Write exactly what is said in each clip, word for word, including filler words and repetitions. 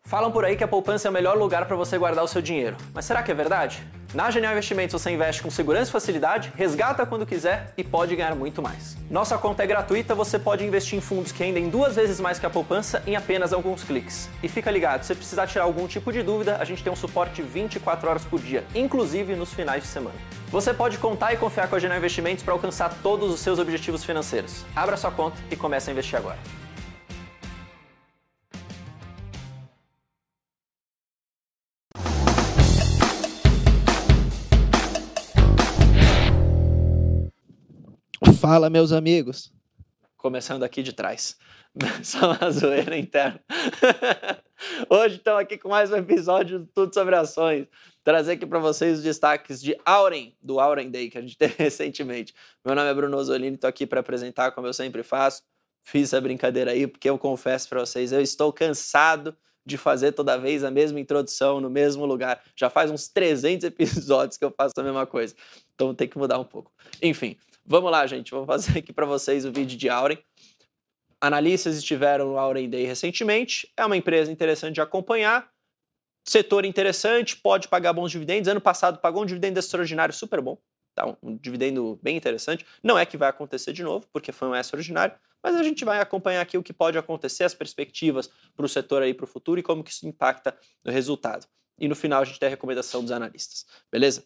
Falam por aí que a poupança é o melhor lugar para você guardar o seu dinheiro. Mas será que é verdade? Na Genial Investimentos você investe com segurança e facilidade, resgata quando quiser e pode ganhar muito mais. Nossa conta é gratuita, você pode investir em fundos que rendem duas vezes mais que a poupança em apenas alguns cliques. E fica ligado, se precisar tirar algum tipo de dúvida, a gente tem um suporte vinte e quatro horas por dia, inclusive nos finais de semana. Você pode contar e confiar com a Genial Investimentos para alcançar todos os seus objetivos financeiros. Abra sua conta e comece a investir agora. Fala, meus amigos. Começando aqui de trás. Só uma zoeira interna. Hoje estamos aqui com mais um episódio do Tudo Sobre Ações. Trazer aqui para vocês os destaques de Auren, do Auren Day, que a gente teve recentemente. Meu nome é Bruno Ozzolini, estou aqui para apresentar, como eu sempre faço. Fiz essa brincadeira aí, porque eu confesso para vocês, eu estou cansado de fazer toda vez a mesma introdução no mesmo lugar. Já faz uns trezentos episódios que eu faço a mesma coisa. Então tem que mudar um pouco. Enfim. Vamos lá, gente. Vou fazer aqui para vocês o vídeo de Auren. Analistas estiveram no Auren Day recentemente. É uma empresa interessante de acompanhar. Setor interessante, pode pagar bons dividendos. Ano passado pagou um dividendo extraordinário super bom. Tá? Um, um dividendo bem interessante. Não é que vai acontecer de novo, porque foi um extraordinário. Mas a gente vai acompanhar aqui o que pode acontecer, as perspectivas para o setor aí para o futuro e como que isso impacta no resultado. E no final a gente tem a recomendação dos analistas. Beleza?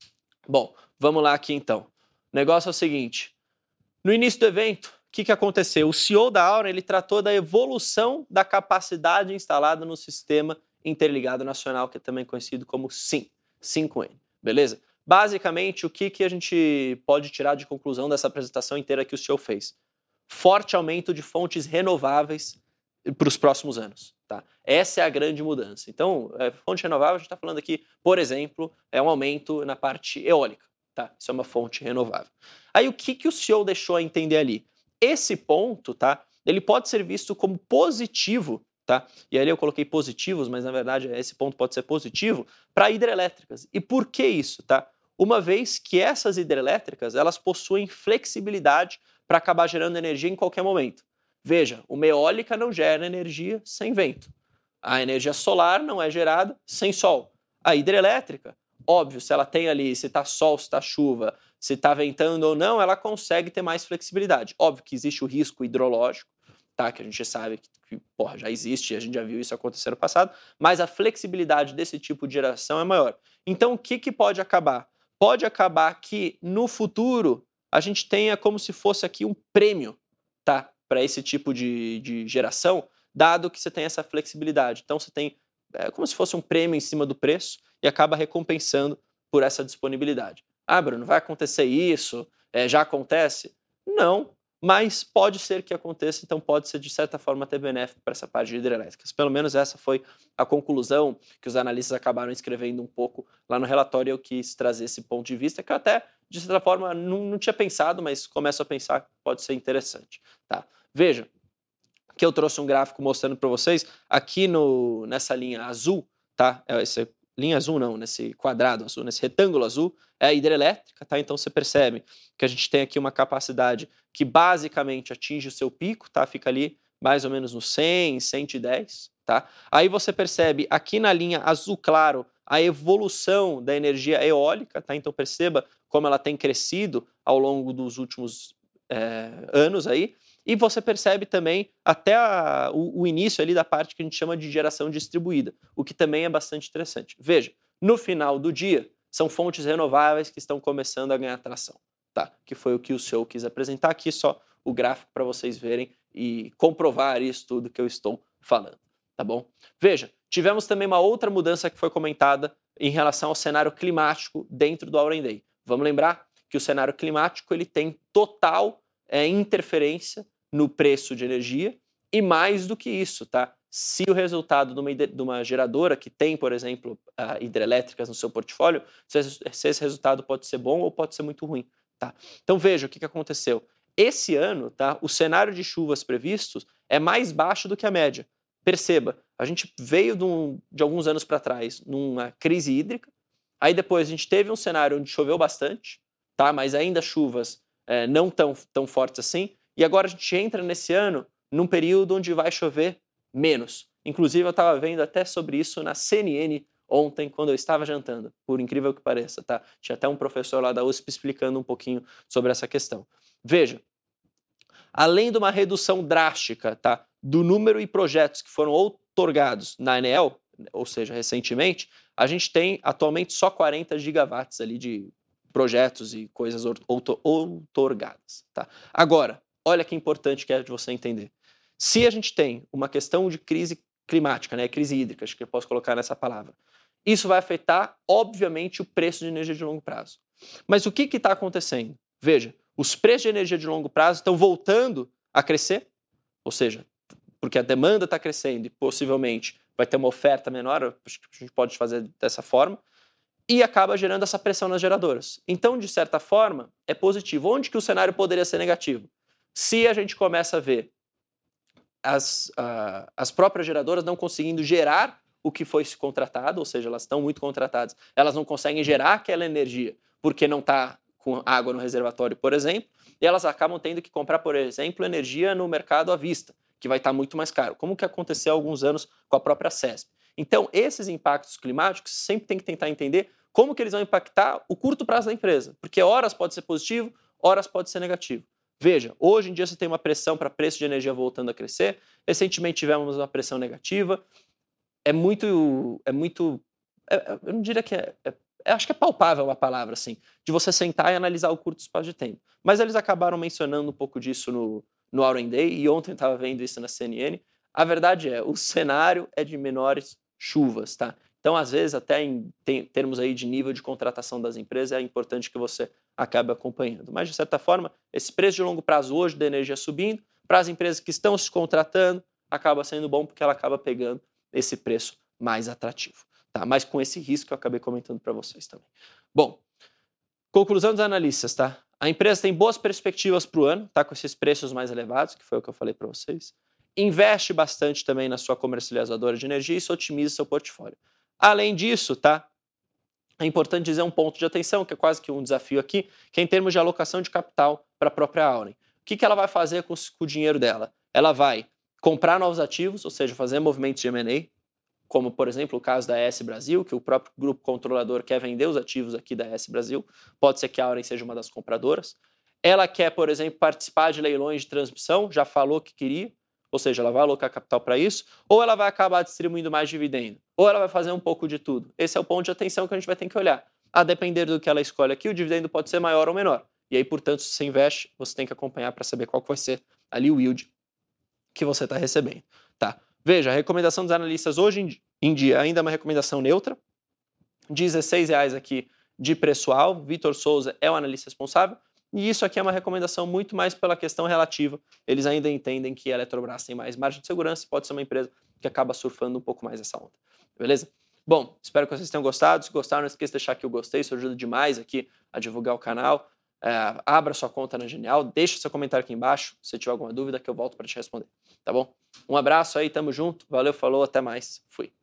Bom, vamos lá aqui então. O negócio é o seguinte, no início do evento, o que, que aconteceu? O C E O da Auren, ele tratou da evolução da capacidade instalada no Sistema Interligado Nacional, que é também conhecido como SIM, cinco N, beleza? Basicamente, o que, que a gente pode tirar de conclusão dessa apresentação inteira que o C E O fez? Forte aumento de fontes renováveis para os próximos anos, tá? Essa é a grande mudança. Então, é, fonte renovável, a gente está falando aqui, por exemplo, é um aumento na parte eólica. Tá? Isso é uma fonte renovável. Aí o que, que o C E O deixou a entender ali? Esse ponto, tá? Ele pode ser visto como positivo, tá? E ali eu coloquei positivos, mas na verdade esse ponto pode ser positivo para hidrelétricas. E por que isso, tá? Uma vez que essas hidrelétricas, elas possuem flexibilidade para acabar gerando energia em qualquer momento. Veja, uma eólica não gera energia sem vento. A energia solar não é gerada sem sol. A hidrelétrica, óbvio, se ela tem ali, se está sol, se está chuva, se está ventando ou não, ela consegue ter mais flexibilidade. Óbvio que existe o risco hidrológico, tá? Que a gente sabe que, que porra, já existe, a gente já viu isso acontecer no passado, mas a flexibilidade desse tipo de geração é maior. Então, o que, que pode acabar? Pode acabar que, no futuro, a gente tenha como se fosse aqui um prêmio, tá? Para esse tipo de, de geração, dado que você tem essa flexibilidade. Então, você tem é, como se fosse um prêmio em cima do preço, e acaba recompensando por essa disponibilidade. Ah, Bruno, vai acontecer isso? É, já acontece? Não, mas pode ser que aconteça, então pode ser de certa forma até benéfico para essa parte de hidrelétricas. Pelo menos essa foi a conclusão que os analistas acabaram escrevendo um pouco lá no relatório. Eu quis trazer esse ponto de vista que eu até, de certa forma, não, não tinha pensado, mas começo a pensar que pode ser interessante. Tá? Veja, aqui eu trouxe um gráfico mostrando para vocês, aqui no, nessa linha azul, tá? Esse linha azul não, nesse quadrado azul, nesse retângulo azul, é a hidrelétrica, tá? Então você percebe que a gente tem aqui uma capacidade que basicamente atinge o seu pico, tá? Fica ali mais ou menos no cem, cento e dez, tá? Aí você percebe aqui na linha azul claro a evolução da energia eólica, tá? Então perceba como ela tem crescido ao longo dos últimos é, anos aí. E você percebe também até a, o, o início ali da parte que a gente chama de geração distribuída, o que também é bastante interessante. Veja, no final do dia, são fontes renováveis que estão começando a ganhar tração, tá? Que foi o que o C E O quis apresentar aqui, só o gráfico para vocês verem e comprovar isso tudo que eu estou falando, tá bom? Veja, tivemos também uma outra mudança que foi comentada em relação ao cenário climático dentro do Auren Day. Vamos lembrar que o cenário climático ele tem total é, interferência no preço de energia, e mais do que isso, tá? Se o resultado de uma, de uma geradora que tem, por exemplo, uh, hidrelétricas no seu portfólio, se esse, se esse resultado pode ser bom ou pode ser muito ruim, tá? Então veja o que, que aconteceu. Esse ano, tá, o cenário de chuvas previstos é mais baixo do que a média. Perceba, a gente veio de, um, de alguns anos para trás numa crise hídrica, aí depois a gente teve um cenário onde choveu bastante, tá? Mas ainda chuvas é, não tão, tão fortes assim, e agora a gente entra nesse ano num período onde vai chover menos. Inclusive, eu estava vendo até sobre isso na C N N ontem, quando eu estava jantando, por incrível que pareça, tá? Tinha até um professor lá da U S P explicando um pouquinho sobre essa questão. Veja, além de uma redução drástica, tá, do número e projetos que foram outorgados na ANEEL, ou seja, recentemente, a gente tem atualmente só quarenta gigawatts ali de projetos e coisas outorgadas, tá? Agora, olha que importante que é de você entender. Se a gente tem uma questão de crise climática, né, crise hídrica, acho que eu posso colocar nessa palavra, isso vai afetar, obviamente, o preço de energia de longo prazo. Mas o que está acontecendo? Veja, os preços de energia de longo prazo estão voltando a crescer, ou seja, porque a demanda está crescendo e possivelmente vai ter uma oferta menor, acho que a gente pode fazer dessa forma, e acaba gerando essa pressão nas geradoras. Então, de certa forma, é positivo. Onde que o cenário poderia ser negativo? Se a gente começa a ver as, uh, as próprias geradoras não conseguindo gerar o que foi contratado, ou seja, elas estão muito contratadas, elas não conseguem gerar aquela energia porque não está com água no reservatório, por exemplo, e elas acabam tendo que comprar, por exemplo, energia no mercado à vista, que vai estar muito mais caro, como que aconteceu há alguns anos com a própria CESP. Então, esses impactos climáticos sempre tem que tentar entender como que eles vão impactar o curto prazo da empresa, porque horas pode ser positivo, horas pode ser negativo. Veja, hoje em dia você tem uma pressão para preço de energia voltando a crescer, recentemente tivemos uma pressão negativa, é muito, é muito, é, eu não diria que é, é, acho que é palpável a palavra, assim, de você sentar e analisar o curto espaço de tempo. Mas eles acabaram mencionando um pouco disso no, no Auren Day, e ontem eu estava vendo isso na C N N. A verdade é, o cenário é de menores chuvas, tá? Então, às vezes, até em tem, termos aí de nível de contratação das empresas, é importante que você acabe acompanhando. Mas, de certa forma, esse preço de longo prazo hoje da energia subindo, para as empresas que estão se contratando, acaba sendo bom porque ela acaba pegando esse preço mais atrativo, tá? Mas com esse risco que eu acabei comentando para vocês também. Bom, conclusão dos analistas, tá? A empresa tem boas perspectivas para o ano, tá? Com esses preços mais elevados, que foi o que eu falei para vocês. Investe bastante também na sua comercializadora de energia e isso otimiza seu portfólio. Além disso, tá? É importante dizer um ponto de atenção, que é quase que um desafio aqui, que é em termos de alocação de capital para a própria Auren. O que, que ela vai fazer com o dinheiro dela? Ela vai comprar novos ativos, ou seja, fazer movimentos de M and A, como, por exemplo, o caso da A S Brasil, que o próprio grupo controlador quer vender os ativos aqui da A S Brasil. Pode ser que a Auren seja uma das compradoras. Ela quer, por exemplo, participar de leilões de transmissão, já falou que queria, ou seja, ela vai alocar capital para isso, ou ela vai acabar distribuindo mais dividendo, ou ela vai fazer um pouco de tudo. Esse é o ponto de atenção que a gente vai ter que olhar. A depender do que ela escolhe aqui, o dividendo pode ser maior ou menor. E aí, portanto, se você investe, você tem que acompanhar para saber qual vai ser ali o yield que você está recebendo. Tá? Veja, a recomendação dos analistas hoje em dia ainda é uma recomendação neutra, dezesseis reais aqui de preço-alvo, Vitor Souza é o analista responsável, e isso aqui é uma recomendação muito mais pela questão relativa. Eles ainda entendem que a Eletrobras tem mais margem de segurança e pode ser uma empresa que acaba surfando um pouco mais essa onda. Beleza? Bom, espero que vocês tenham gostado. Se gostaram, não esqueça de deixar aqui o gostei, isso ajuda demais aqui a divulgar o canal. É, abra sua conta na Genial, deixa seu comentário aqui embaixo, se tiver alguma dúvida que eu volto para te responder, tá bom? Um abraço aí, tamo junto, valeu, falou, até mais, fui.